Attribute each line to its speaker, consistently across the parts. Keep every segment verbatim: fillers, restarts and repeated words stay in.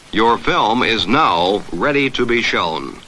Speaker 1: Your film is now ready to be shown.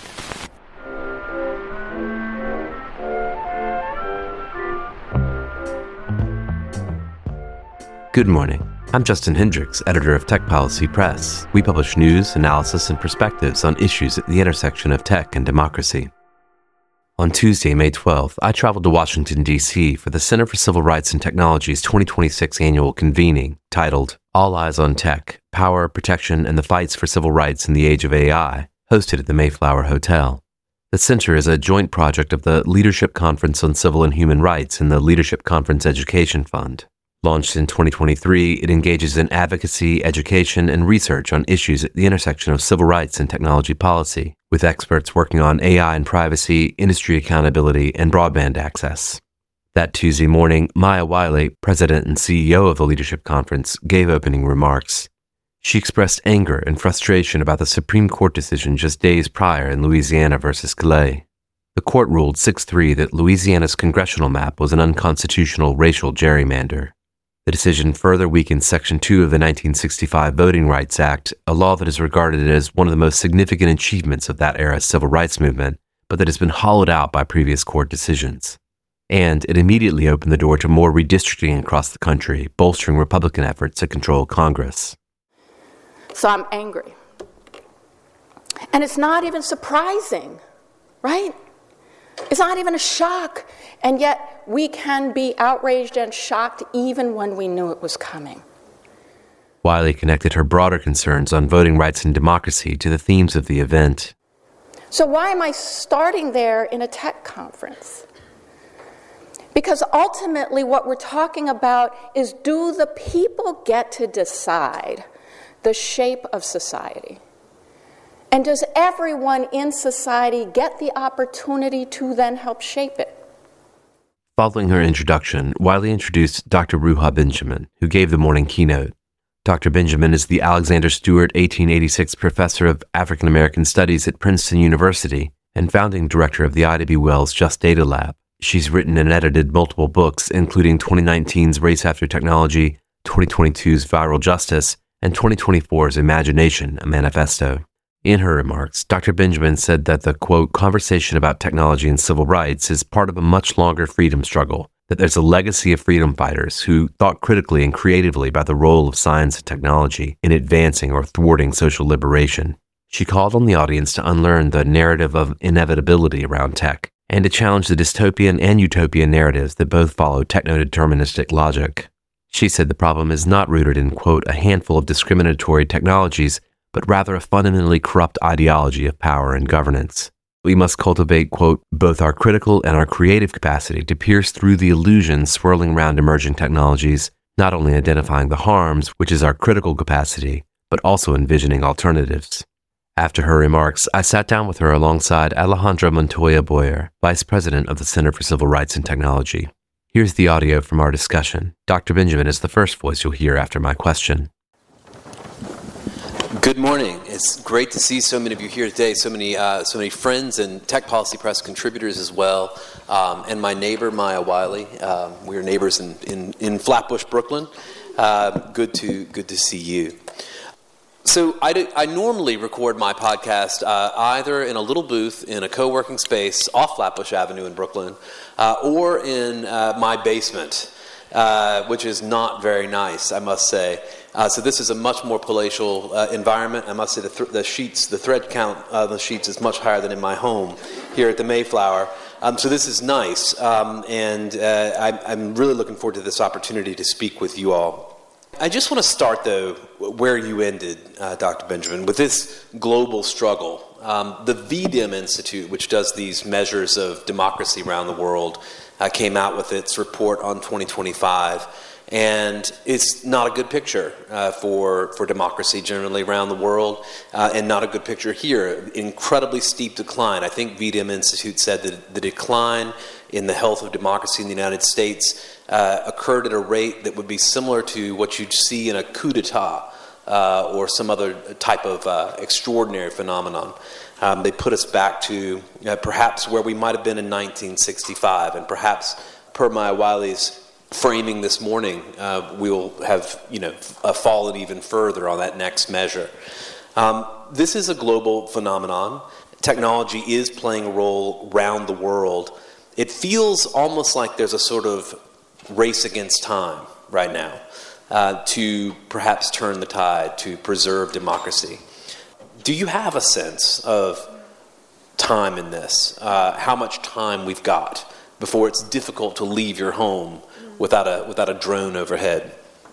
Speaker 2: Good morning. I'm Justin Hendricks, editor of Tech Policy Press. We publish news, analysis, and perspectives on issues at the intersection of tech and democracy. On Tuesday, May twelfth, I traveled to Washington, D C for the Center for Civil Rights and Technology's twenty twenty-six annual convening, titled All Eyes on Tech, Power, Protection, and the Fights for Civil Rights in the Age of A I, hosted at the Mayflower Hotel. The center is a joint project of the Leadership Conference on Civil and Human Rights and the Leadership Conference Education Fund. Launched in twenty twenty-three, it engages in advocacy, education, and research on issues at the intersection of civil rights and technology policy, with experts working on A I and privacy, industry accountability, and broadband access. That Tuesday morning, Maya Wiley, president and C E O of the Leadership Conference, gave opening remarks. She expressed anger and frustration about the Supreme Court decision just days prior in Louisiana versus Calais. The court ruled six three that Louisiana's congressional map was an unconstitutional racial gerrymander. The decision further weakens Section two of the nineteen sixty-five Voting Rights Act, a law that is regarded as one of the most significant achievements of that era's civil rights movement, but that has been hollowed out by previous court decisions. And it immediately opened the door to more redistricting across the country, bolstering Republican efforts to control Congress.
Speaker 3: So I'm angry. And it's not even surprising, right? It's not even a shock. And yet we can be outraged and shocked even when we knew it was coming.
Speaker 2: Wiley connected her broader concerns on voting rights and democracy to the themes of the event.
Speaker 3: So why am I starting there in a tech conference? Because ultimately what we're talking about is, do the people get to decide the shape of society? And does everyone in society get the opportunity to then help shape it?
Speaker 2: Following her introduction, Wiley introduced Doctor Ruha Benjamin, who gave the morning keynote. Doctor Benjamin is the Alexander Stewart eighteen eighty-six Professor of African American Studies at Princeton University and founding director of the Ida B. Wells Just Data Lab. She's written and edited multiple books, including twenty nineteen's Race After Technology, twenty twenty-two's Viral Justice, and twenty twenty-four's Imagination, a Manifesto. In her remarks, Doctor Benjamin said that the, quote, conversation about technology and civil rights is part of a much longer freedom struggle, that there's a legacy of freedom fighters who thought critically and creatively about the role of science and technology in advancing or thwarting social liberation. She called on the audience to unlearn the narrative of inevitability around tech and to challenge the dystopian and utopian narratives that both follow techno-deterministic logic. She said the problem is not rooted in, quote, a handful of discriminatory technologies, but rather a fundamentally corrupt ideology of power and governance. We must cultivate, quote, both our critical and our creative capacity to pierce through the illusions swirling around emerging technologies, not only identifying the harms, which is our critical capacity, but also envisioning alternatives. After her remarks, I sat down with her alongside Alejandra Montoya Boyer, Vice President of the Center for Civil Rights and Technology. Here's the audio from our discussion. Doctor Benjamin is the first voice you'll hear after my question.
Speaker 4: Good morning. It's great to see so many of you here today, so many uh, so many friends and Tech Policy Press contributors as well, um, and my neighbor, Maya Wiley. Um, we are neighbors in, in, in Flatbush, Brooklyn. Uh, good to good to see you. So I, do, I normally record my podcast uh, either in a little booth in a co-working space off Flatbush Avenue in Brooklyn, uh, or in uh, my basement, uh, which is not very nice, I must say. Uh, so this is a much more palatial uh, environment. I must say the, th- the sheets, the thread count of the sheets is much higher than in my home here at the Mayflower. Um, so this is nice, um, and uh, I, I'm really looking forward to this opportunity to speak with you all. I just want to start, though, where you ended, uh, Doctor Benjamin, with this global struggle. Um, the V D I M Institute, which does these measures of democracy around the world, uh, came out with its report on twenty twenty-five. And it's not a good picture uh, for, for democracy generally around the world, uh, and not a good picture here. Incredibly steep decline. I think V D I M Institute said that the decline in the health of democracy in the United States uh, occurred at a rate that would be similar to what you'd see in a coup d'etat uh, or some other type of uh, extraordinary phenomenon. Um, they put us back to uh, perhaps where we might have been in nineteen sixty-five, and perhaps, per Maya Wiley's framing this morning, uh, we will have, you know, uh, fallen even further on that next measure. Um, this is a global phenomenon. Technology is playing a role around the world. It feels almost like there's a sort of race against time right now uh, to perhaps turn the tide, to preserve democracy. Do you have a sense of time in this? Uh, how much time we've got before it's difficult to leave your home without a without a drone overhead?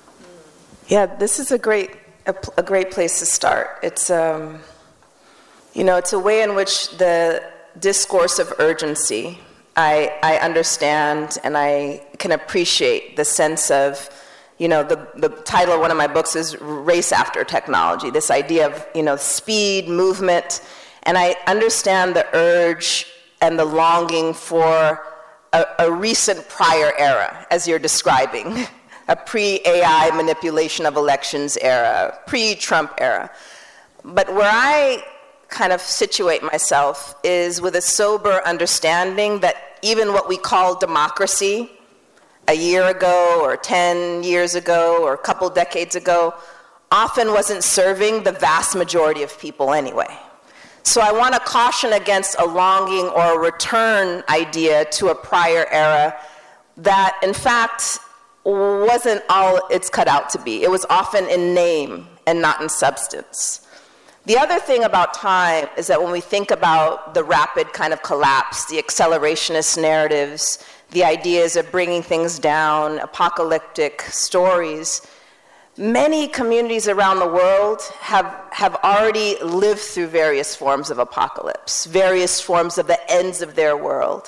Speaker 5: Yeah, this is a great a, a great place to start. It's um, you know, it's a way in which the discourse of urgency, I I understand and I can appreciate the sense of, you know, the the title of one of my books is Race After Technology. This idea of, you know, speed, movement, and I understand the urge and the longing for a, a recent prior era, as you're describing, a pre-A I manipulation of elections era, pre-Trump era. But where I kind of situate myself is with a sober understanding that even what we call democracy a year ago or ten years ago or a couple decades ago often wasn't serving the vast majority of people anyway. So I want to caution against a longing or a return idea to a prior era that, in fact, wasn't all it's cut out to be. It was often in name and not in substance. The other thing about time is that when we think about the rapid kind of collapse, the accelerationist narratives, the ideas of bringing things down, apocalyptic stories, many communities around the world have, have already lived through various forms of apocalypse, various forms of the ends of their world.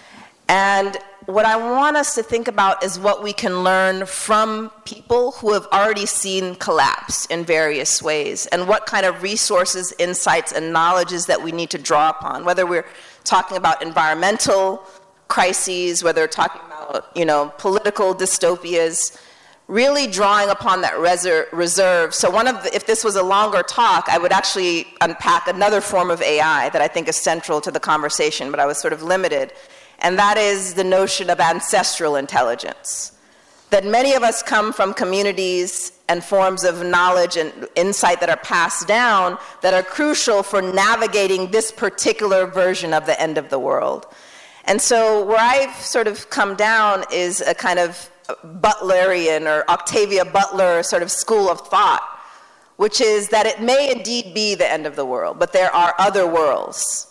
Speaker 5: And what I want us to think about is what we can learn from people who have already seen collapse in various ways, and what kind of resources, insights, and knowledges that we need to draw upon, whether we're talking about environmental crises, whether we're talking about, you know, political dystopias, really drawing upon that reserve. So one of the, if this was a longer talk, I would actually unpack another form of A I that I think is central to the conversation, but I was sort of limited. And that is the notion of ancestral intelligence. That many of us come from communities and forms of knowledge and insight that are passed down that are crucial for navigating this particular version of the end of the world. And so where I've sort of come down is a kind of Butlerian or Octavia Butler sort of school of thought, which is that it may indeed be the end of the world, but there are other worlds,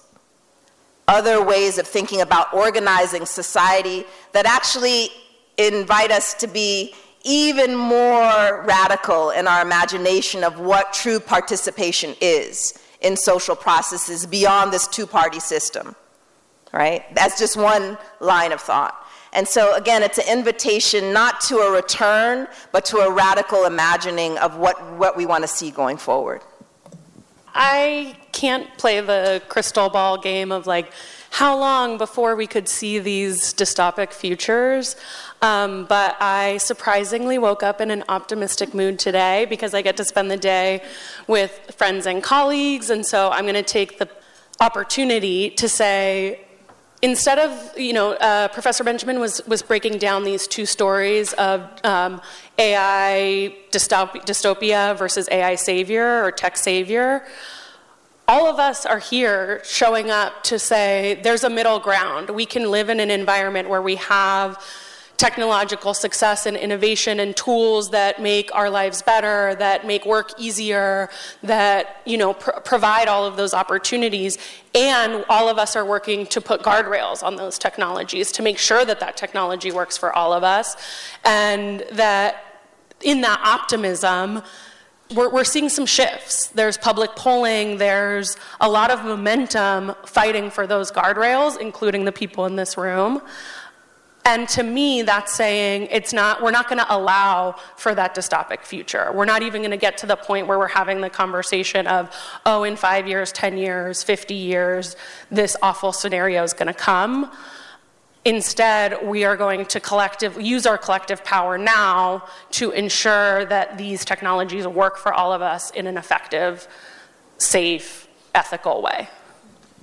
Speaker 5: other ways of thinking about organizing society that actually invite us to be even more radical in our imagination of what true participation is in social processes beyond this two-party system, right? That's just one line of thought. And so, again, it's an invitation not to a return, but to a radical imagining of what, what we want to see going forward.
Speaker 6: I can't play the crystal ball game of, like, how long before we could see these dystopic futures. Um, but I surprisingly woke up in an optimistic mood today because I get to spend the day with friends and colleagues. And so I'm going to take the opportunity to say, instead of, you know, uh, Professor Benjamin was, was breaking down these two stories of um, A I dystop- dystopia versus A I savior or tech savior. All of us are here showing up to say there's a middle ground. We can live in an environment where we have technological success and innovation and tools that make our lives better, that make work easier, that, you know, pr- provide all of those opportunities. And all of us are working to put guardrails on those technologies to make sure that that technology works for all of us. And that in that optimism, we're, we're seeing some shifts. There's public polling, there's a lot of momentum fighting for those guardrails, including the people in this room. And to me, that's saying it's not, we're not going to allow for that dystopic future. We're not even going to get to the point where we're having the conversation of, oh, in five years, ten years, fifty years, this awful scenario is going to come. Instead, we are going to collective, use our collective power now to ensure that these technologies work for all of us in an effective, safe, ethical way.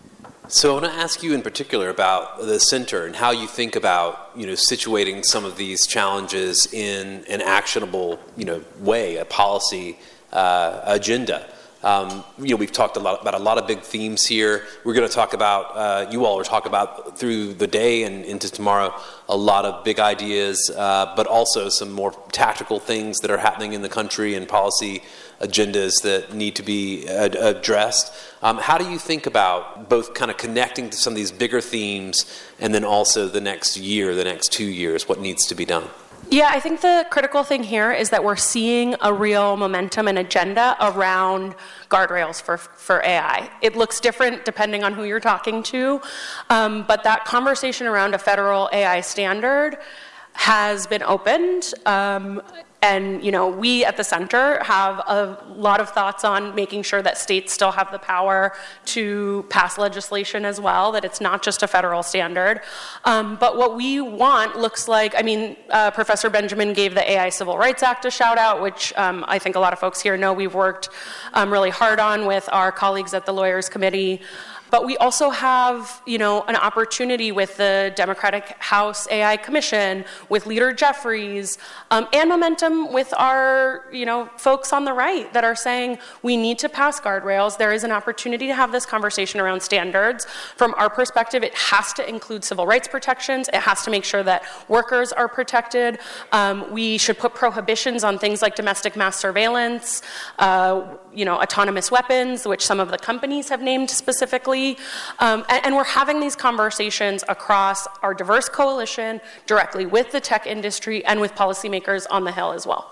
Speaker 4: So I want to ask you in particular about the center and how you think about, you know, situating some of these challenges in an actionable, you know, way, a policy uh, agenda. Um, you know, we've talked a lot about a lot of big themes here. We're going to talk about, uh, you all are talking about through the day and into tomorrow, a lot of big ideas, uh, but also some more tactical things that are happening in the country and policy agendas that need to be ad- addressed. Um, how do you think about both kind of connecting to some of these bigger themes and then also the next year, the next two years, what needs to be done?
Speaker 6: Yeah, I think the critical thing here is that we're seeing a real momentum and agenda around guardrails for for A I. It looks different depending on who you're talking to, um, but that conversation around a federal A I standard has been opened. Um, And, you know, we at the center have a lot of thoughts on making sure that states still have the power to pass legislation as well, that it's not just a federal standard. Um, but what we want looks like, I mean, uh, Professor Benjamin gave the A I Civil Rights Act a shout out, which um, I think a lot of folks here know we've worked um, really hard on with our colleagues at the Lawyers Committee. But we also have, you know, an opportunity with the Democratic House A I Commission, with Leader Jeffries, um, and momentum with our, you know, folks on the right that are saying we need to pass guardrails. There is an opportunity to have this conversation around standards. From our perspective, it has to include civil rights protections. It has to make sure that workers are protected. Um, we should put prohibitions on things like domestic mass surveillance, uh, you know, autonomous weapons, which some of the companies have named specifically. Um, and, and we're having these conversations across our diverse coalition, directly with the tech industry and with policymakers on the Hill as well.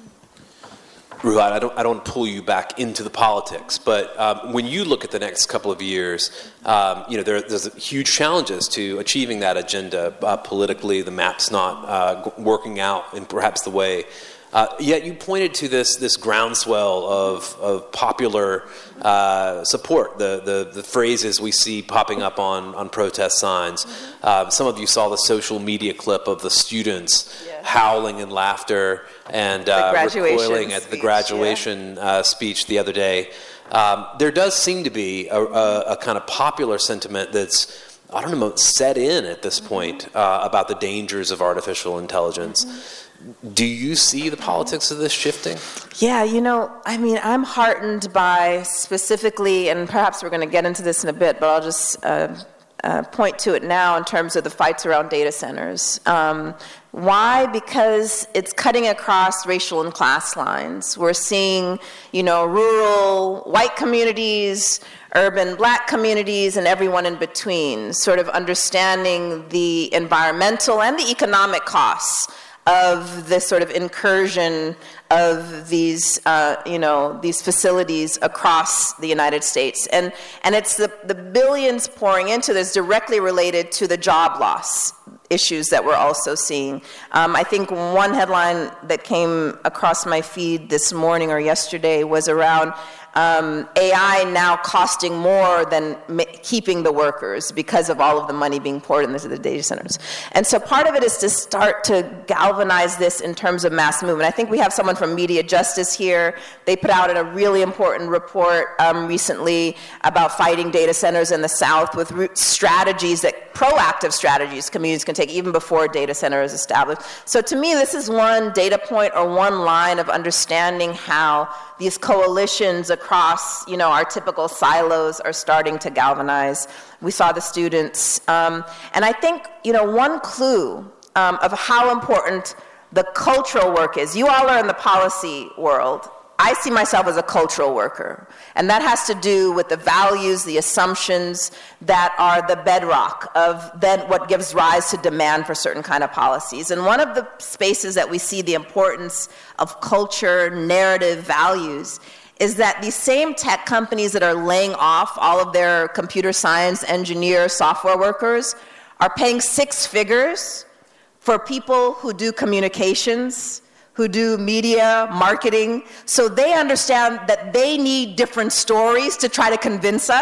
Speaker 4: Ruhad, I don't, I don't pull you back into the politics, but um, when you look at the next couple of years, um, you know, there, there's huge challenges to achieving that agenda uh, politically. The map's not uh, working out in perhaps the way. Uh, yet you pointed to this this groundswell of of popular uh, support, the, the the phrases we see popping up on, on protest signs. Mm-hmm. Uh, some of you saw the social media clip of the students yes. howling in laughter and uh, recoiling at the graduation yeah. uh, speech the other day. Um, there does seem to be a, a, a kind of popular sentiment that's, I don't know, set in at this mm-hmm. point uh, about the dangers of artificial intelligence. Mm-hmm. Do you see the politics of this shifting?
Speaker 5: Yeah, you know, I mean, I'm heartened by specifically, and perhaps we're going to get into this in a bit, but I'll just uh, uh, point to it now in terms of the fights around data centers. Um, why? Because it's cutting across racial and class lines. We're seeing, you know, rural white communities, urban black communities, and everyone in between, sort of understanding the environmental and the economic costs of this sort of incursion of these, uh, you know, these facilities across the United States. And, and it's the, the billions pouring into this directly related to the job loss issues that we're also seeing. Um, I think one headline that came across my feed this morning or yesterday was around Um, A I now costing more than ma- keeping the workers because of all of the money being poured into the data centers. And so part of it is to start to galvanize this in terms of mass movement. I think we have someone from Media Justice here. They put out a really important report um, recently about fighting data centers in the South with root strategies, that proactive strategies communities can take even before a data center is established. So to me, this is one data point or one line of understanding how these coalitions across, you know, our typical silos are starting to galvanize. We saw the students. Um, and I think, you know, one clue um, of how important the cultural work is. You all are in the policy world. I see myself as a cultural worker. And that has to do with the values, the assumptions that are the bedrock of then what gives rise to demand for certain kind of policies. And one of the spaces that we see the importance of culture, narrative, values, is that these same tech companies that are laying off all of their computer science, engineer, software workers are paying six figures for people who do communications, who do media, marketing. So they understand that they need different stories to try to convince us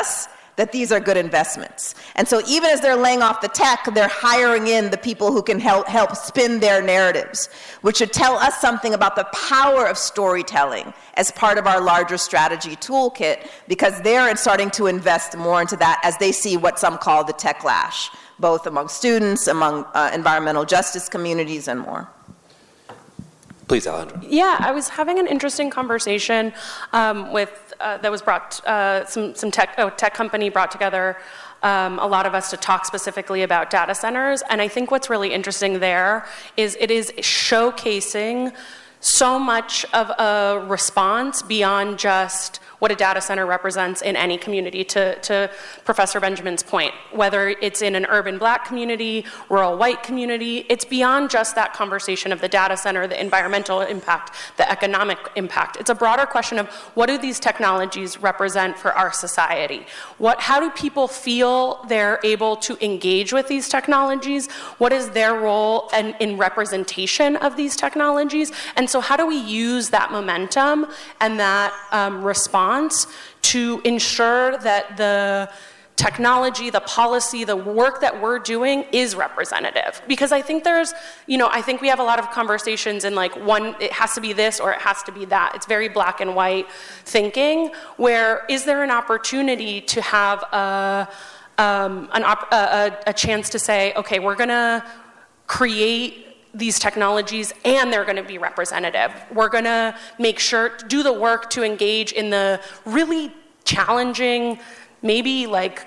Speaker 5: that these are good investments. And so even as they're laying off the tech, they're hiring in the people who can help, help spin their narratives, which should tell us something about the power of storytelling as part of our larger strategy toolkit, because they're starting to invest more into that as they see what some call the techlash, both among students, among uh, environmental justice communities, and more.
Speaker 4: Please, Alejandra.
Speaker 6: Yeah, I was having an interesting conversation um, with, uh, that was brought, uh, some, some tech, oh, tech company brought together um, a lot of us to talk specifically about data centers. And I think what's really interesting there is it is showcasing so much of a response beyond just what a data center represents in any community, to, to Professor Benjamin's point. Whether it's in an urban black community, rural white community, it's beyond just that conversation of the data center, the environmental impact, the economic impact. It's a broader question of what do these technologies represent for our society? What, how do people feel they're able to engage with these technologies? What is their role in, in representation of these technologies? And so how do we use that momentum and that um, response to ensure that the technology, the policy, the work that we're doing is representative? Because I think there's, you know, I think we have a lot of conversations in like one, it has to be this or it has to be that. It's very black and white thinking, where is there an opportunity to have a, um, an op- a, a chance to say, okay, we're gonna create these technologies and they're going to be representative. We're going to make sure, do the work to engage in the really challenging, maybe like,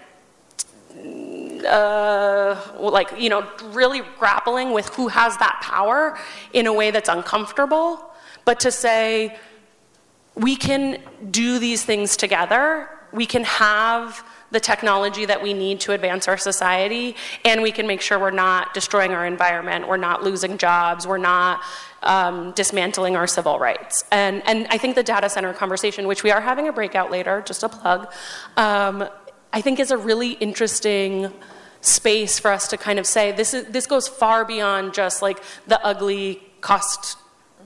Speaker 6: uh, like, you know, really grappling with who has that power in a way that's uncomfortable, but to say, we can do these things together, we can have the technology that we need to advance our society, and we can make sure we're not destroying our environment, we're not losing jobs, we're not um, dismantling our civil rights. And, and I think the data center conversation, which we are having a breakout later, just a plug, um, I think is a really interesting space for us to kind of say, this is, this goes far beyond just like the ugly cost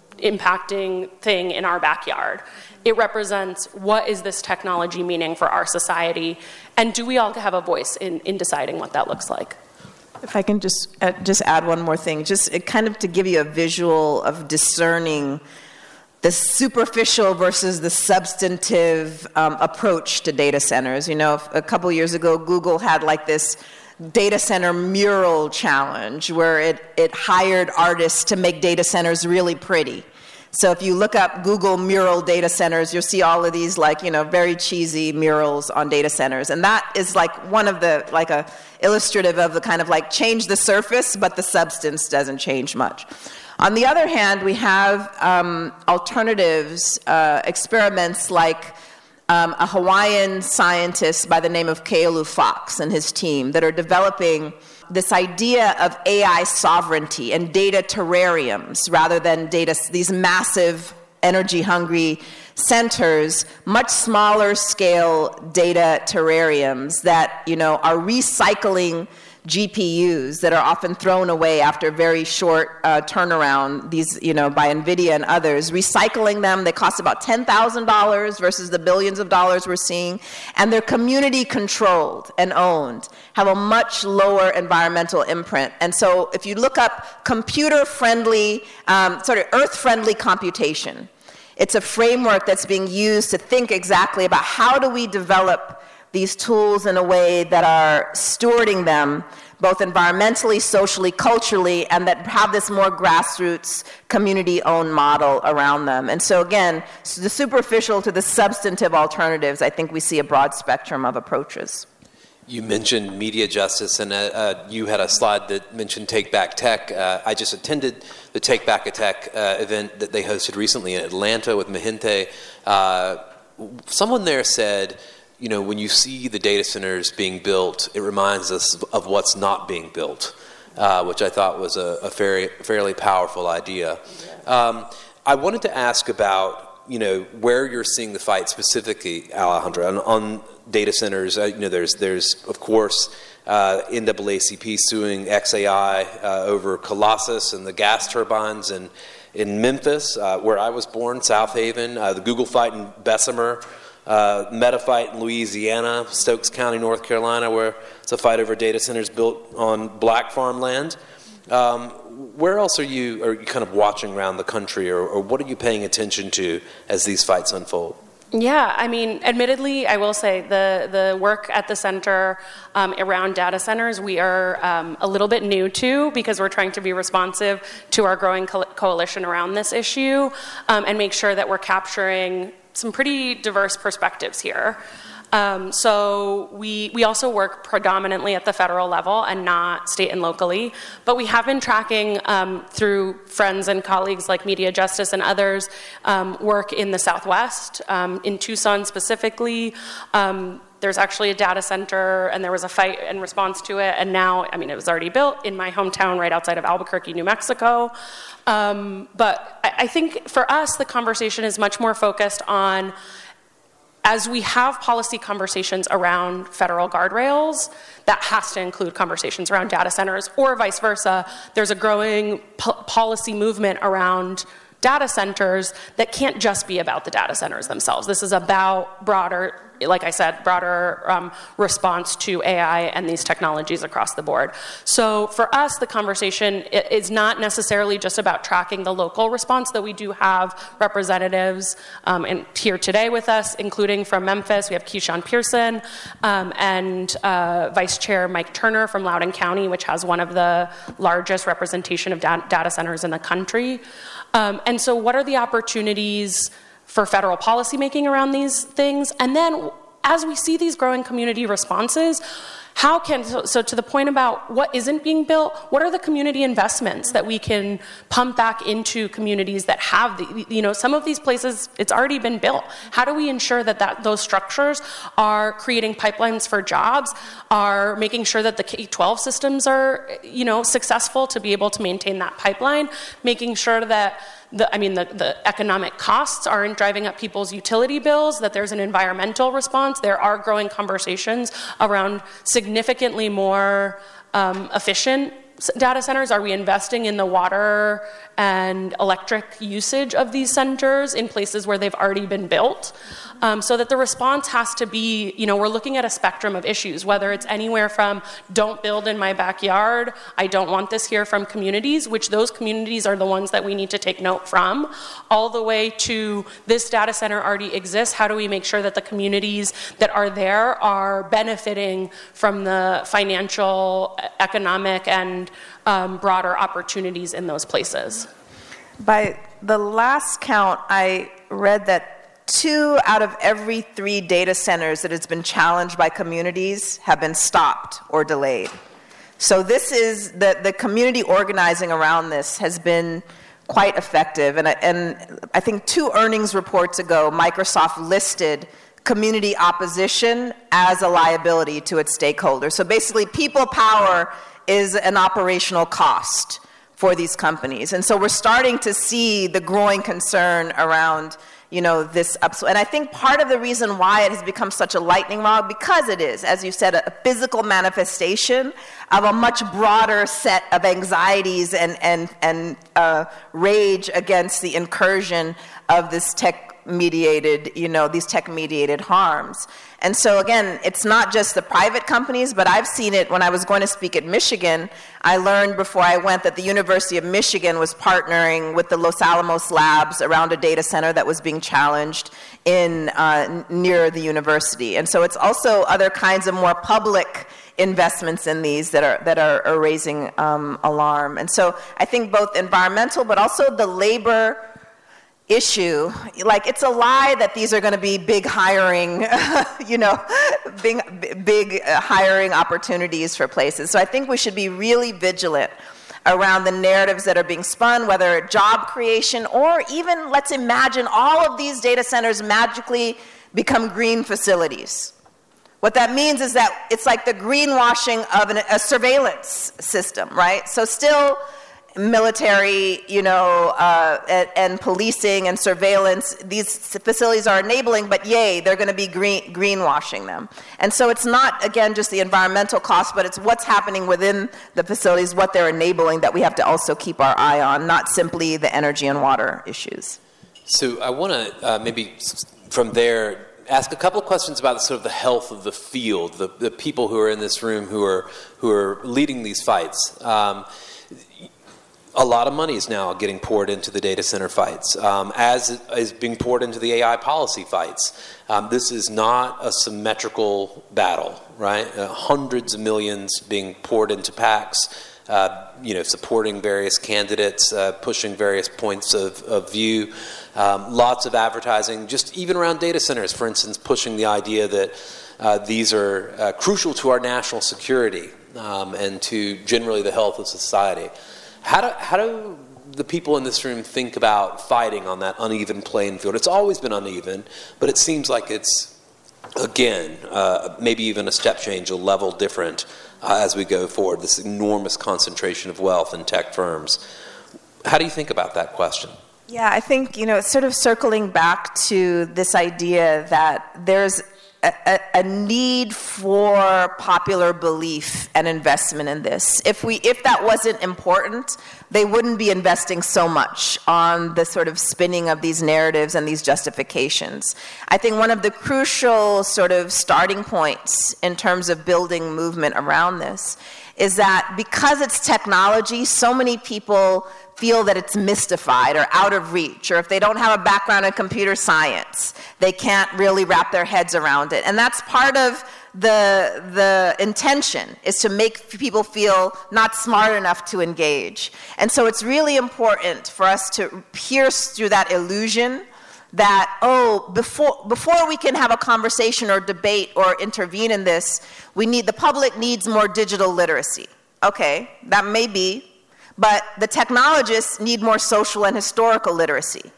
Speaker 6: impacting thing in our backyard. It represents what is this technology meaning for our society, and do we all have a voice in, in deciding what that looks like?
Speaker 5: If I can just uh, just add one more thing, just it kind of to give you a visual of discerning the superficial versus the substantive um, approach to data centers. You know, a couple years ago, Google had like this data center mural challenge where it, it hired artists to make data centers really pretty. So if you look up Google mural data centers, you'll see all of these like, you know, very cheesy murals on data centers. And that is like one of the, like a illustrative of the kind of like change the surface, but the substance doesn't change much. On the other hand, we have um, alternatives, uh, experiments like um, a Hawaiian scientist by the name of Keolu Fox and his team that are developing this idea of A I sovereignty and data terrariums rather than data, these massive energy-hungry centers, much smaller scale data terrariums that, you know, are recycling G P Us that are often thrown away after very short uh, turnaround, these, you know, by NVIDIA and others, recycling them. They cost about ten thousand dollars versus the billions of dollars we're seeing. And they're community controlled and owned, have a much lower environmental imprint. And so if you look up computer-friendly, um, sort of earth-friendly computation, it's a framework that's being used to think exactly about how do we develop these tools in a way that are stewarding them both environmentally, socially, culturally, and that have this more grassroots, community-owned model around them. And so again, the superficial to the substantive alternatives, I think we see a broad spectrum of approaches.
Speaker 4: You mentioned media justice, and uh, uh, you had a slide that mentioned Take Back Tech. Uh, I just attended the Take Back a Tech uh, event that they hosted recently in Atlanta with Mahinte. Uh, someone there said, you know, when you see the data centers being built, it reminds us of what's not being built, uh, which I thought was a, a very, fairly powerful idea. Um, I wanted to ask about, you know, where you're seeing the fight specifically, Alejandra, on, on data centers. Uh, you know, there's, there's of course, uh, N double A C P suing X A I uh, over Colossus and the gas turbines in, in Memphis, uh, where I was born, South Haven, uh, the Google fight in Bessemer. uh, meta fight in Louisiana, Stokes County, North Carolina, where it's a fight over data centers built on black farmland. Um, where else are you, are you kind of watching around the country, or, or what are you paying attention to as these fights unfold?
Speaker 6: Yeah, I mean, admittedly, I will say the, the work at the center um, around data centers, we are um, a little bit new to, because we're trying to be responsive to our growing co- coalition around this issue um, and make sure that we're capturing some pretty diverse perspectives here. Um, so we we also work predominantly at the federal level and not state and locally, but we have been tracking um, through friends and colleagues like Media Justice and others um, work in the Southwest, um, in Tucson specifically. Um, there's actually a data center, and there was a fight in response to it, and now, I mean, it was already built in my hometown right outside of Albuquerque, New Mexico. Um, but I, I think for us, the conversation is much more focused on, as we have policy conversations around federal guardrails, that has to include conversations around data centers, or vice versa. There's a growing po- policy movement around data centers that can't just be about the data centers themselves. This is about broader, like I said, broader um, response to A I and these technologies across the board. So for us, the conversation is not necessarily just about tracking the local response, though we do have representatives um, in, here today with us, including from Memphis. We have Keyshawn Pearson um, and uh, Vice Chair Mike Turner from Loudoun County, which has one of the largest representation of da- data centers in the country. Um, and so what are the opportunities for federal policymaking around these things? And then as we see these growing community responses, how can, so, so to the point about what isn't being built, what are the community investments that we can pump back into communities that have the, you know, some of these places, it's already been built. How do we ensure that, that those structures are creating pipelines for jobs, are making sure that the K twelve systems are, you know, successful to be able to maintain that pipeline, making sure that The, I mean, the, the economic costs aren't driving up people's utility bills, that there's an environmental response. There are growing conversations around significantly more um, efficient data centers. Are we investing in the water and electric usage of these centers in places where they've already been built? Um, so that the response has to be, you know, we're looking at a spectrum of issues, whether it's anywhere from don't build in my backyard, I don't want this here from communities, which those communities are the ones that we need to take note from, all the way to this data center already exists. How do we make sure that the communities that are there are benefiting from the financial, economic, and um, broader opportunities in those places?
Speaker 5: By the last count, I read that two out of every three data centers that has been challenged by communities have been stopped or delayed. So this is, the, the community organizing around this has been quite effective. And, and I think two earnings reports ago, Microsoft listed community opposition as a liability to its stakeholders. So basically, people power is an operational cost for these companies. And so we're starting to see the growing concern around, you know, this upswing. And I think part of the reason why it has become such a lightning rod, because it is, as you said, a physical manifestation of a much broader set of anxieties and, and, and uh, rage against the incursion of this tech-mediated, you know, these tech-mediated harms. And so again, it's not just the private companies, but I've seen it when I was going to speak at Michigan. I learned before I went that the University of Michigan was partnering with the Los Alamos Labs around a data center that was being challenged in uh, near the university. And so it's also other kinds of more public investments in these that are that are, are raising um, alarm. And so I think both environmental, but also the labor issue, like it's a lie that these are going to be big hiring, you know, big, big hiring opportunities for places. So I think we should be really vigilant around the narratives that are being spun, whether job creation or even, let's imagine all of these data centers magically become green facilities. What that means is that it's like the greenwashing of an, a surveillance system, right? So still military, you know, uh, and, and policing and surveillance, these facilities are enabling, but yay, they're going to be green, greenwashing them. And so it's not, again, just the environmental cost, but it's what's happening within the facilities, what they're enabling, that we have to also keep our eye on, not simply the energy and water issues.
Speaker 4: So I want to uh, maybe from there ask a couple of questions about sort of the health of the field, the, the people who are in this room who are who are leading these fights. Um, a lot of money is now getting poured into the data center fights, um, as is being poured into the A I policy fights. Um, this is not a symmetrical battle, right? Uh, hundreds of millions being poured into PACs, uh, you know, supporting various candidates, uh, pushing various points of, of view. Um, lots of advertising, just even around data centers, for instance, pushing the idea that uh, these are uh, crucial to our national security um, and to generally the health of society. How do, how do the people in this room think about fighting on that uneven playing field? It's always been uneven, but it seems like it's, again, uh, maybe even a step change, a level different uh, as we go forward, this enormous concentration of wealth in tech firms. How do you think about that question?
Speaker 5: Yeah, I think, you know, sort of circling back to this idea that there's a, a, a need for popular belief and investment in this. If we, if that wasn't important, they wouldn't be investing so much on the sort of spinning of these narratives and these justifications. I think one of the crucial sort of starting points in terms of building movement around this is that because it's technology, so many people feel that it's mystified or out of reach, or if they don't have a background in computer science, they can't really wrap their heads around it. And that's part of the, the intention, is to make people feel not smart enough to engage. And so it's really important for us to pierce through that illusion that, oh, before, before we can have a conversation or debate or intervene in this, we need, the public needs more digital literacy. Okay, that may be, but the technologists need more social and historical literacy.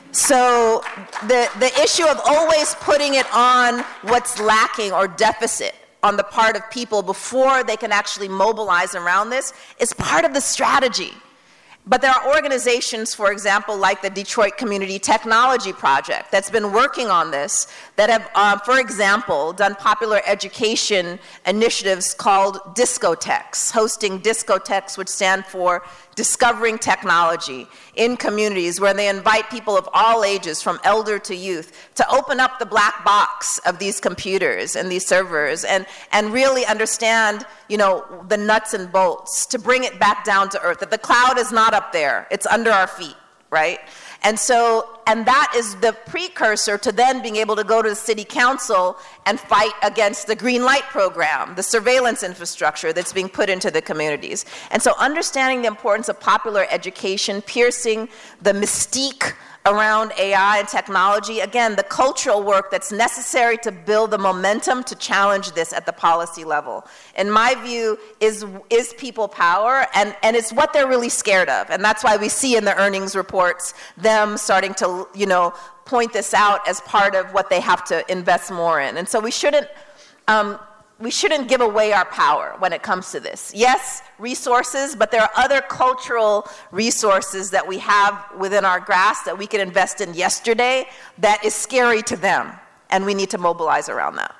Speaker 5: So the, the issue of always putting it on what's lacking or deficit on the part of people before they can actually mobilize around this is part of the strategy. But there are organizations, for example, like the Detroit Community Technology Project that's been working on this, that have, uh, for example, done popular education initiatives called Discotheques, hosting Discotheques, which stand for Discovering Technology in communities, where they invite people of all ages, from elder to youth, to open up the black box of these computers and these servers and, and really understand, you know, the nuts and bolts, to bring it back down to earth, that the cloud is not up there, it's under our feet, right? And so, and that is the precursor to then being able to go to the city council and fight against the green light program, the surveillance infrastructure that's being put into the communities. And so understanding the importance of popular education, piercing the mystique around A I and technology, again, the cultural work that's necessary to build the momentum to challenge this at the policy level, in my view, is, is people power, and, and it's what they're really scared of. And that's why we see in the earnings reports them starting to, you know, point this out as part of what they have to invest more in. And so we shouldn't, um, we shouldn't give away our power when it comes to this. Yes, resources, but there are other cultural resources that we have within our grasp that we can invest in yesterday that is scary to them, and we need to mobilize around that.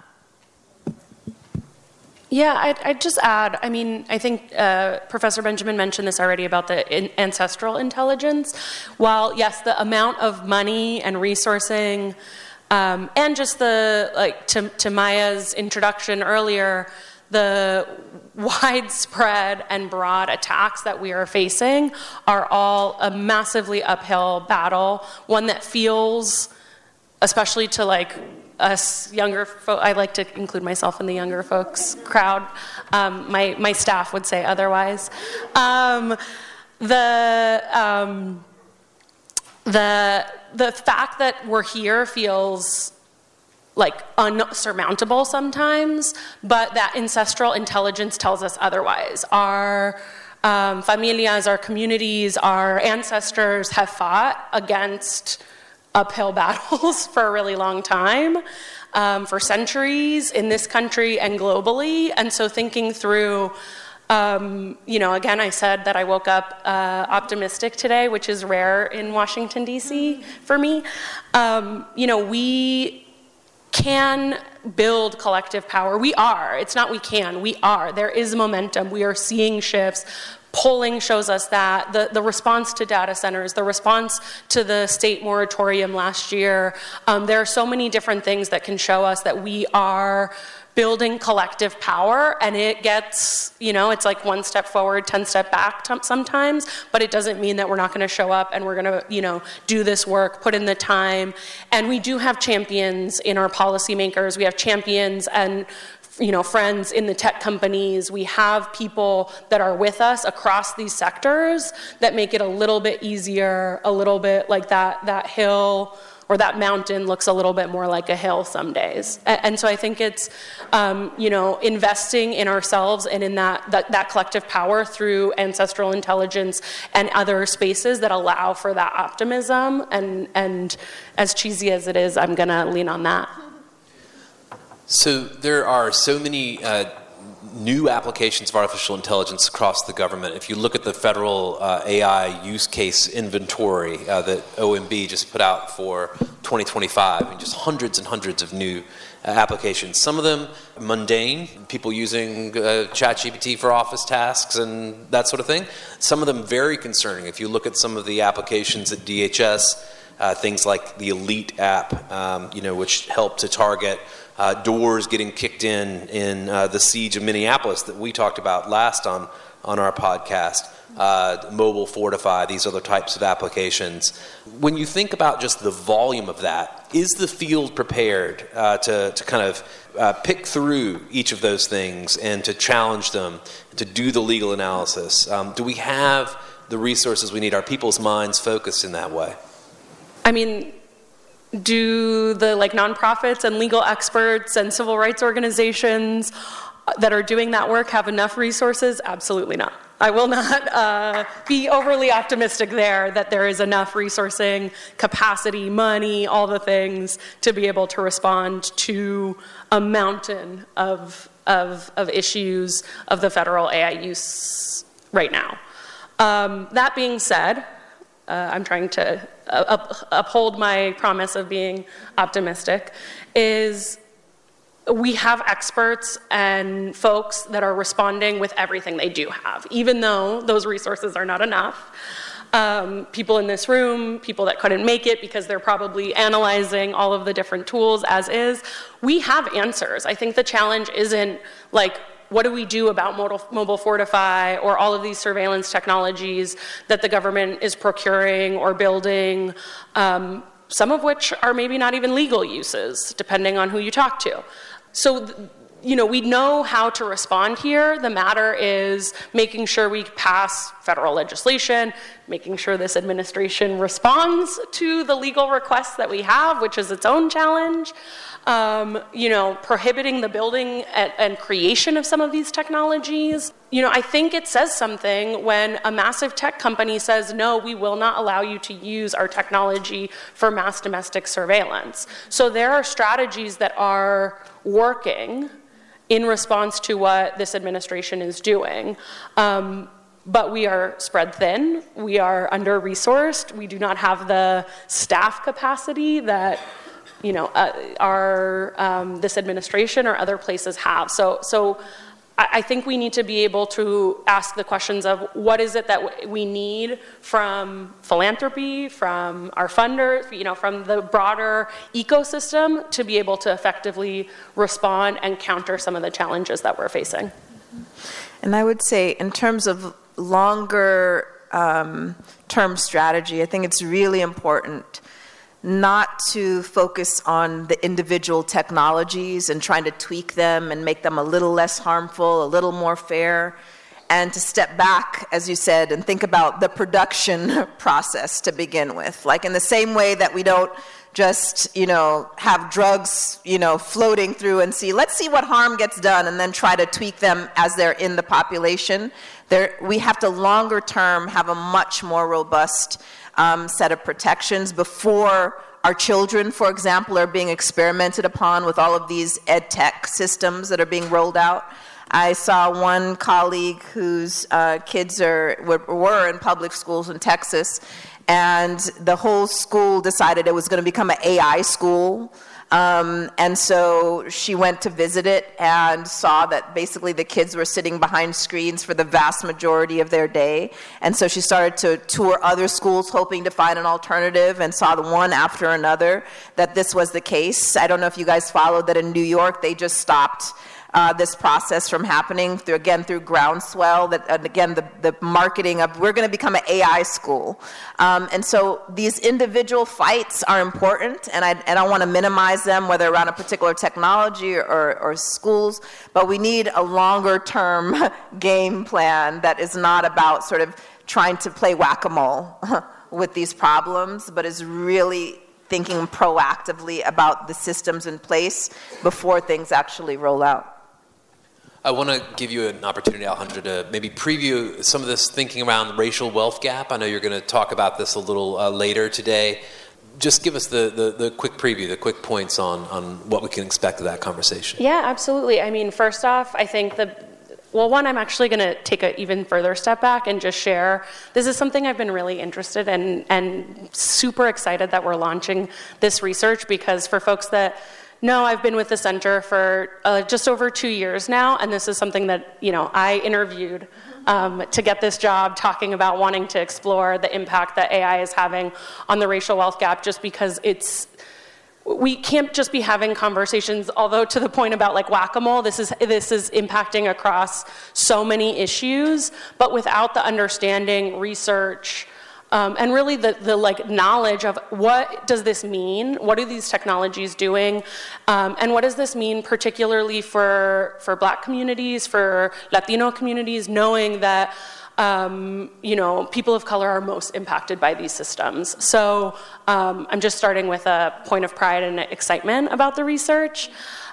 Speaker 6: Yeah, I'd, I'd just add, I mean, I think uh, Professor Benjamin mentioned this already about the in- ancestral intelligence. While, yes, the amount of money and resourcing Um, and just the, like, to, to Maya's introduction earlier, the widespread and broad attacks that we are facing are all a massively uphill battle, one that feels, especially to, like, us younger folks, I like to include myself in the younger folks crowd. Um, my, my staff would say otherwise. Um, the... Um, The the fact that we're here feels like unsurmountable sometimes, but that ancestral intelligence tells us otherwise. Our um, familias, our communities, our ancestors have fought against uphill battles for a really long time, um, for centuries in this country and globally. And so thinking through, Um, you know, again, I said that I woke up uh, optimistic today, which is rare in Washington, D C for me. Um, you know, we can build collective power. We are. It's not we can. We are. There is momentum. We are seeing shifts. polling shows us that. The, the response to data centers, the response to the state moratorium last year, um, there are so many different things that can show us that we are building collective power, and it gets, you know, it's like one step forward, ten step back t- sometimes, but it doesn't mean that we're not going to show up and we're going to, you know, do this work, put in the time. And we do have champions in our policymakers. We have champions and, you know, friends in the tech companies. We have people that are with us across these sectors that make it a little bit easier, a little bit like that, that hill or that mountain looks a little bit more like a hill some days. And, and so I think it's, um, you know, investing in ourselves and in that, that, that collective power through ancestral intelligence and other spaces that allow for that optimism. And, and as cheesy as it is, I'm going to lean on that.
Speaker 4: So there are so many uh, new applications of artificial intelligence across the government. If you look at the federal uh, A I use case inventory uh, that O M B just put out for twenty twenty-five, I mean, just hundreds and hundreds of new uh, applications. Some of them mundane, people using uh, ChatGPT for office tasks and that sort of thing. Some of them very concerning. If you look at some of the applications at D H S, uh, things like the Elite app, um, you know, which help to target Uh, doors getting kicked in in uh, the siege of Minneapolis that we talked about last on, on our podcast, uh, Mobile Fortify, these other types of applications. When you think about just the volume of that, is the field prepared uh, to, to kind of uh, pick through each of those things and to challenge them, to do the legal analysis? Um, do we have the resources we need? Are people's minds focused in that way?
Speaker 6: I mean, do the like nonprofits and legal experts and civil rights organizations that are doing that work have enough resources? Absolutely not. I will not uh, be overly optimistic there that there is enough resourcing, capacity, money, all the things to be able to respond to a mountain of of, of issues of the federal A I use right now. Um, that being said, uh, I'm trying to Uh, up, uphold my promise of being optimistic, is we have experts and folks that are responding with everything they do have, even though those resources are not enough. Um, people in this room, people that couldn't make it because they're probably analyzing all of the different tools as is, we have answers. I think the challenge isn't like, what do we do about Mobile Fortify or all of these surveillance technologies that the government is procuring or building, um, some of which are maybe not even legal uses, depending on who you talk to. So, you know, we know how to respond here. The matter is making sure we pass federal legislation, making sure this administration responds to the legal requests that we have, which is its own challenge. Um, you know, prohibiting the building and, and creation of some of these technologies. You know, I think it says something when a massive tech company says, no, we will not allow you to use our technology for mass domestic surveillance. So there are strategies that are working in response to what this administration is doing. Um, but we are spread thin. We are under-resourced. We do not have the staff capacity that you know, uh, our um, this administration or other places have. So, so I, I think we need to be able to ask the questions of what is it that w- we need from philanthropy, from our funders, you know, from the broader ecosystem to be able to effectively respond and counter some of the challenges that we're facing.
Speaker 5: And I would say, in terms of longer um, term strategy, I think it's really important not to focus on the individual technologies and trying to tweak them and make them a little less harmful, a little more fair, and to step back, as you said, and think about the production process to begin with. Like in the same way that we don't just, you know, have drugs, you know, floating through and see, let's see what harm gets done and then try to tweak them as they're in the population. There, we have to longer term have a much more robust Um, set of protections before our children, for example, are being experimented upon with all of these ed tech systems that are being rolled out. I saw one colleague whose uh, kids are were, were in public schools in Texas, and the whole school decided it was going to become an A I school. Um, and so she went to visit it and saw that basically the kids were sitting behind screens for the vast majority of their day. And so she started to tour other schools hoping to find an alternative, and saw the one after another that this was the case. I don't know if you guys followed that in New York, they just stopped Uh, this process from happening through, again, through groundswell, that, and again, the, the marketing of, we're going to become an A I school. Um, and so these individual fights are important, and I, I don't want to minimize them, whether around a particular technology or, or schools, but we need a longer-term game plan that is not about sort of trying to play whack-a-mole with these problems, but is really thinking proactively about the systems in place before things actually roll out.
Speaker 4: I want to give you an opportunity, Alejandra, to maybe preview some of this thinking around the racial wealth gap. I know you're going to talk about this a little uh, later today. Just give us the, the, the quick preview, the quick points on, on what we can expect of that conversation.
Speaker 6: Yeah, absolutely. I mean, first off, I think the Well, one, I'm actually going to take an even further step back and just share. This is something I've been really interested in and super excited that we're launching this research, because for folks that know, I've been with the center for uh, just over two years now, and this is something that, you know, I interviewed um, to get this job, talking about wanting to explore the impact that A I is having on the racial wealth gap, just because it's we can't just be having conversations, although to the point about like whack-a-mole, this is this is impacting across so many issues, but without the understanding, research, um, and really the, the like knowledge of what does this mean, what are these technologies doing, um, and what does this mean particularly for, for Black communities, for Latino communities, knowing that Um, you know, people of color are most impacted by these systems. So um, I'm just starting with a point of pride and excitement about the research.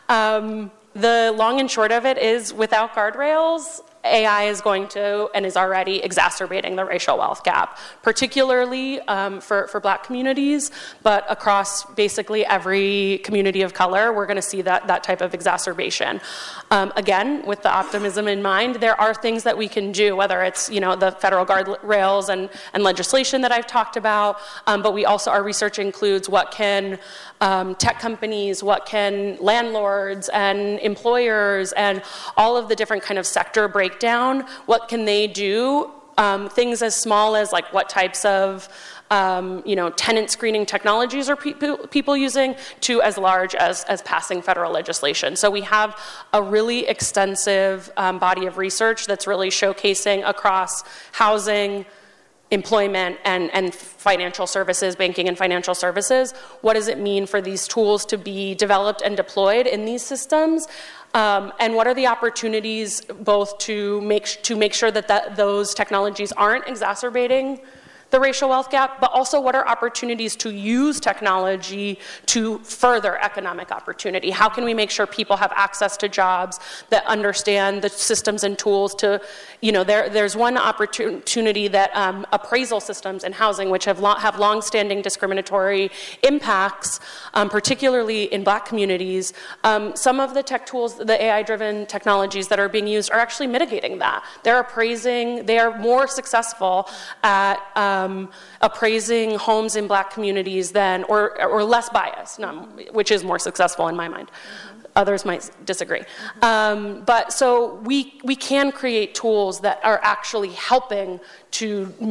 Speaker 6: Um, the long and short of it is, without guardrails, A I is going to and is already exacerbating the racial wealth gap, particularly um, for, for Black communities, but across basically every community of color, we're going to see that, that type of exacerbation. Um, again, with the optimism in mind, there are things that we can do, whether it's, you know, the federal guardrails and, and legislation that I've talked about, um, but we also, our research includes what can um, tech companies, what can landlords and employers and all of the different kind of sector breakdowns down, what can they do? Um, things as small as like what types of um, you know, tenant screening technologies are people, people using, to as large as, as passing federal legislation. So we have a really extensive um, body of research that's really showcasing across housing, employment, and, and financial services, banking and financial services. What does it mean for these tools to be developed and deployed in these systems? Um, and what are the opportunities both to make to make sure that, that those technologies aren't exacerbating the racial wealth gap, but also what are opportunities to use technology to further economic opportunity? How can we make sure people have access to jobs, that understand the systems and tools to, you know, there, there's one opportunity that um, appraisal systems in housing, which have, lo- have long-standing discriminatory impacts, um, particularly in Black communities. Um, some of the tech tools, the A I-driven technologies that are being used are actually mitigating that. They're appraising, they are more successful at um, Um, appraising homes in Black communities than, or, or less biased, no, which is more successful in my mind. Mm-hmm. Others might disagree. Mm-hmm. Um, but so we, we can create tools that are actually helping to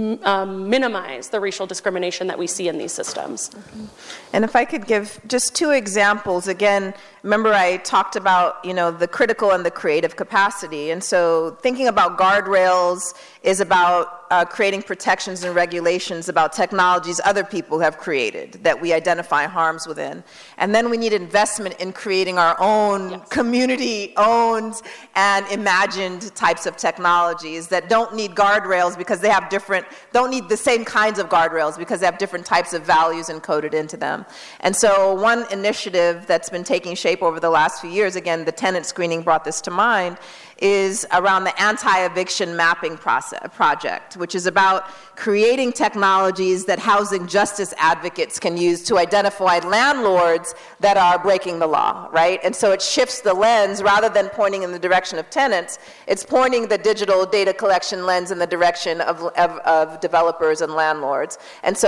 Speaker 6: um, minimize the racial discrimination that we see in these systems.
Speaker 5: Mm-hmm. And if I could give just two examples, again, remember I talked about, you know, the critical and the creative capacity. And so thinking about guardrails is about uh, creating protections and regulations about technologies other people have created that we identify harms within. And then we need investment in creating our own yes. community-owned and imagined types of technologies that don't need guardrails because they have different, don't need the same kinds of guardrails because they have different types of values encoded into them. And so one initiative that's been taking shape over the last few years, again, the tenant screening brought this to mind, is around the anti-eviction mapping process, project, which is about creating technologies that housing justice advocates can use to identify landlords that are breaking the law, right? And so it shifts the lens, rather than pointing in the direction of tenants, it's pointing the digital data collection lens in the direction of, of, of developers and landlords. And so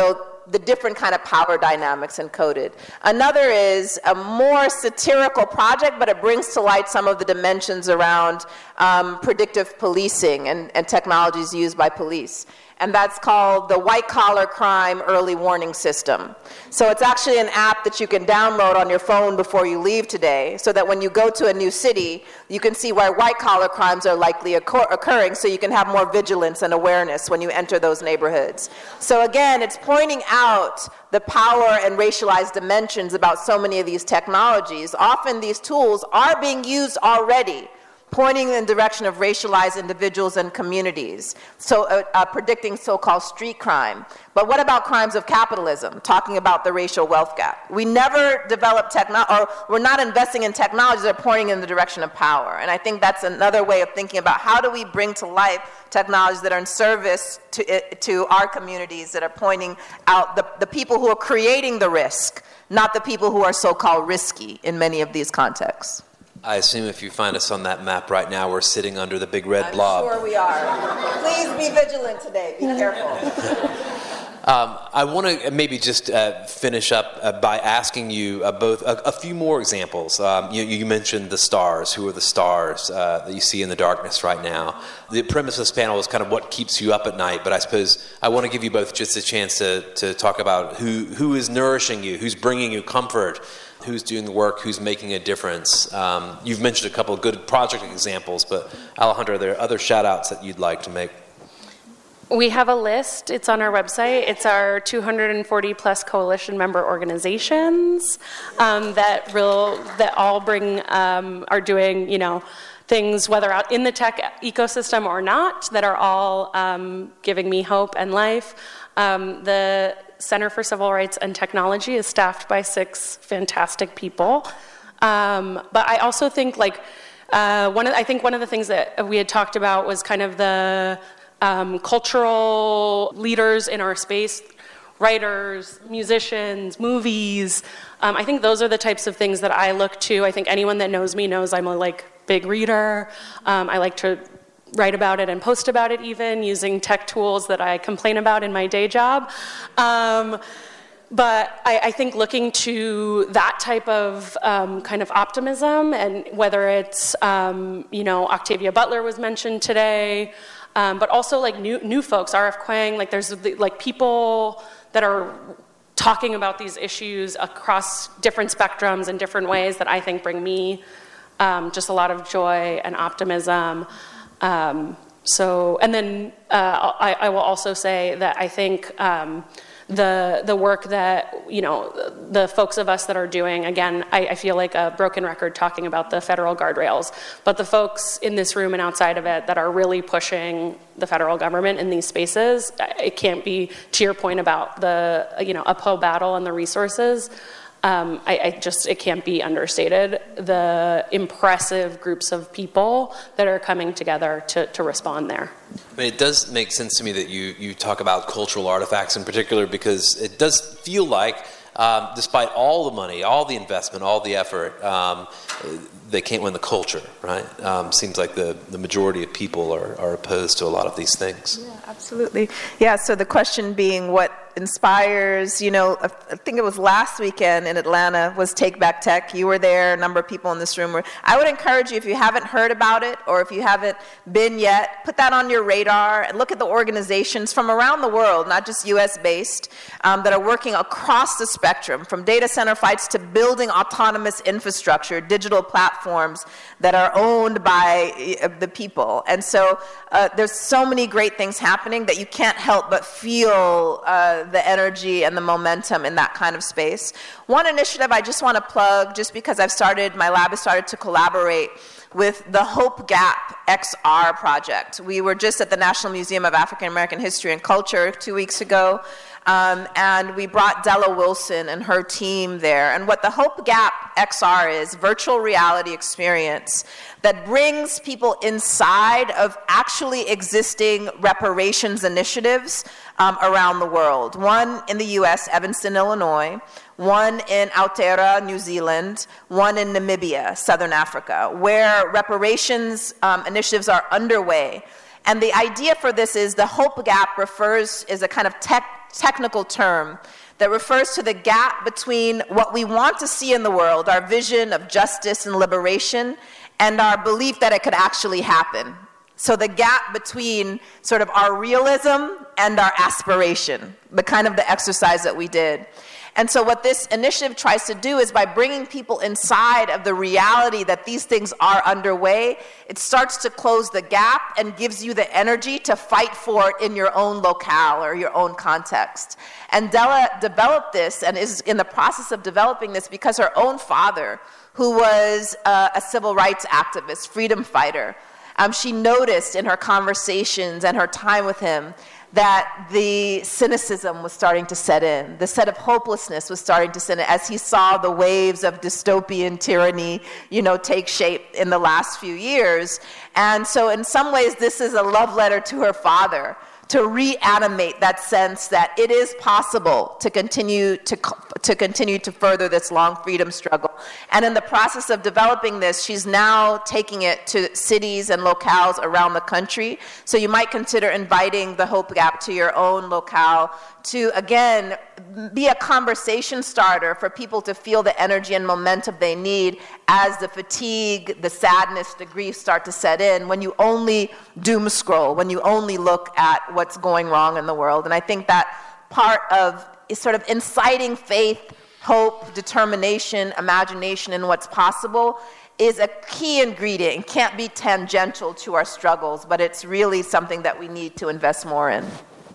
Speaker 5: the different kind of power dynamics encoded. Another is a more satirical project, but it brings to light some of the dimensions around um, predictive policing and, and technologies used by police. And that's called the White Collar Crime Early Warning System. So it's actually an app that you can download on your phone before you leave today, so that when you go to a new city, you can see where white collar crimes are likely occur- occurring, so you can have more vigilance and awareness when you enter those neighborhoods. So again, it's pointing out the power and racialized dimensions about so many of these technologies. Often these tools are being used already, pointing in the direction of racialized individuals and communities, so uh, uh, predicting so-called street crime. But what about crimes of capitalism, talking about the racial wealth gap? We never develop technology, or we're not investing in technologies that are pointing in the direction of power. And I think that's another way of thinking about how do we bring to life technologies that are in service to, it, to our communities, that are pointing out the, the people who are creating the risk, not the people who are so-called risky in many of these contexts.
Speaker 4: I assume if you find us on that map right now, we're sitting under the big red
Speaker 5: I'm
Speaker 4: blob.
Speaker 5: I'm sure we are. Please be vigilant today. Be careful.
Speaker 4: um, I want to maybe just uh, finish up uh, by asking you uh, both a, a few more examples. Um, you, you mentioned the stars. Who are the stars uh, that you see in the darkness right now? The premise of this panel is kind of what keeps you up at night, but I suppose I want to give you both just a chance to, to talk about who, who is nourishing you, who's bringing you comfort, who's doing the work, who's making a difference. Um, you've mentioned a couple of good project examples, but Alejandra, are there other shout-outs that you'd like to make?
Speaker 6: We have a list. It's on our website. It's our two hundred forty plus coalition member organizations um, that real that all bring um, are doing, you know, things, whether out in the tech ecosystem or not, that are all um, giving me hope and life. Um, the Center for Civil Rights and Technology is staffed by six fantastic people. Um, but I also think, like, uh, one of, I think one of the things that we had talked about was kind of the um, cultural leaders in our space, writers, musicians, movies. Um, I think those are the types of things that I look to. I think anyone that knows me knows I'm a, like, big reader. Um, I like to write about it and post about it, even using tech tools that I complain about in my day job. Um, but I, I think looking to that type of um, kind of optimism, and whether it's, um, you know, Octavia Butler was mentioned today, um, but also like new new folks, R F Kuang, like there's like people that are talking about these issues across different spectrums and different ways that I think bring me um, just a lot of joy and optimism. Um, so, and then uh, I, I will also say that I think um, the the work that, you know, the folks of us that are doing, again, I, I feel like a broken record talking about the federal guardrails, but the folks in this room and outside of it that are really pushing the federal government in these spaces, it can't be, to your point about the, you know, uphill battle and the resources. Um, I, I just, it can't be understated, the impressive groups of people that are coming together to, to respond there.
Speaker 4: I mean, it does make sense to me that you, you talk about cultural artifacts in particular, because it does feel like, um, despite all the money, all the investment, all the effort, um, they can't win the culture, right? Um, seems like the, the majority of people are, are opposed to a lot of these things.
Speaker 5: Yeah, absolutely. Yeah, so the question being what inspires, you know, I think it was last weekend in Atlanta was Take Back Tech. You were there, a number of people in this room were. I would encourage you, if you haven't heard about it or if you haven't been yet, put that on your radar and look at the organizations from around the world, not just U S based, um, that are working across the spectrum, from data center fights to building autonomous infrastructure, digital platforms that are owned by uh, the people. And so uh, there's so many great things happening that you can't help but feel uh, the energy and the momentum in that kind of space. One initiative I just want to plug, just because I've started, my lab has started to collaborate with the Hope Gap X R project. We were just at the National Museum of African American History and Culture two weeks ago, um, and we brought Della Wilson and her team there. And what the Hope Gap X R is, virtual reality experience that brings people inside of actually existing reparations initiatives um, around the world. One in the U S, Evanston, Illinois, one in Aotearoa, New Zealand, one in Namibia, Southern Africa, where reparations um, initiatives are underway. And the idea for this is the hope gap refers, is a kind of tech, technical term that refers to the gap between what we want to see in the world, our vision of justice and liberation, and our belief that it could actually happen. So the gap between sort of our realism and our aspiration, the kind of the exercise that we did. And so what this initiative tries to do is by bringing people inside of the reality that these things are underway, it starts to close the gap and gives you the energy to fight for it in your own locale or your own context. And Della developed this and is in the process of developing this because her own father, who was uh, a civil rights activist, freedom fighter, um, she noticed in her conversations and her time with him that the cynicism was starting to set in. The set of hopelessness was starting to set in as he saw the waves of dystopian tyranny, you know, take shape in the last few years. And so in some ways, this is a love letter to her father, to reanimate that sense that it is possible to continue to, to continue to further this long freedom struggle. And in the process of developing this, she's now taking it to cities and locales around the country. So you might consider inviting the Hope Gap to your own locale to, again, be a conversation starter for people to feel the energy and momentum they need as the fatigue, the sadness, the grief start to set in, when you only doom scroll, when you only look at what's going wrong in the world. And I think that part of is sort of inciting faith, hope, determination, imagination in what's possible is a key ingredient. It can't be tangential to our struggles, but it's really something that we need to invest more in.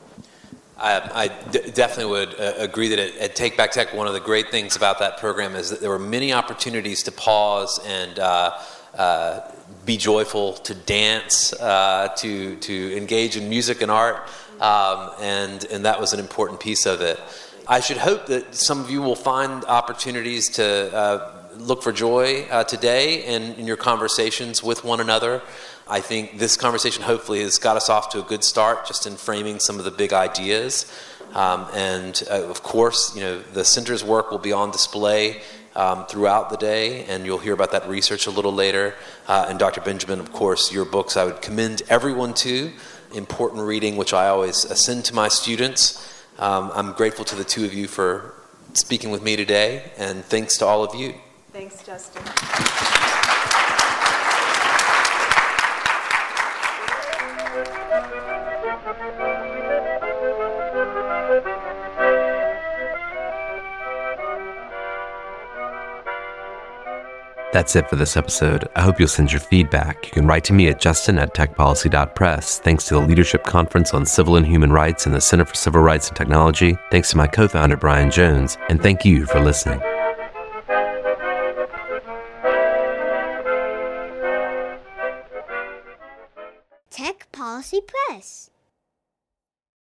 Speaker 4: I, I d- definitely would uh, agree that at, at Take Back Tech, one of the great things about that program is that there were many opportunities to pause and uh, uh, be joyful, to dance, uh, to to engage in music and art, um, and and that was an important piece of it. I should hope that some of you will find opportunities to uh, look for joy uh, today in, in your conversations with one another. I think this conversation hopefully has got us off to a good start just in framing some of the big ideas. Um, and uh, of course, you know, the center's work will be on display um, throughout the day, and you'll hear about that research a little later. Uh, and Doctor Benjamin, of course, your books I would commend everyone to. Important reading, which I always send to my students. Um, I'm grateful to the two of you for speaking with me today, and thanks to all of you.
Speaker 5: Thanks, Justin.
Speaker 2: That's it for this episode. I hope you'll send your feedback. You can write to me at justin at tech policy dot press. Thanks to the Leadership Conference on Civil and Human Rights and the Center for Civil Rights and Technology. Thanks to my co-founder, Brian Jones. And thank you for listening.
Speaker 7: Tech Policy Press.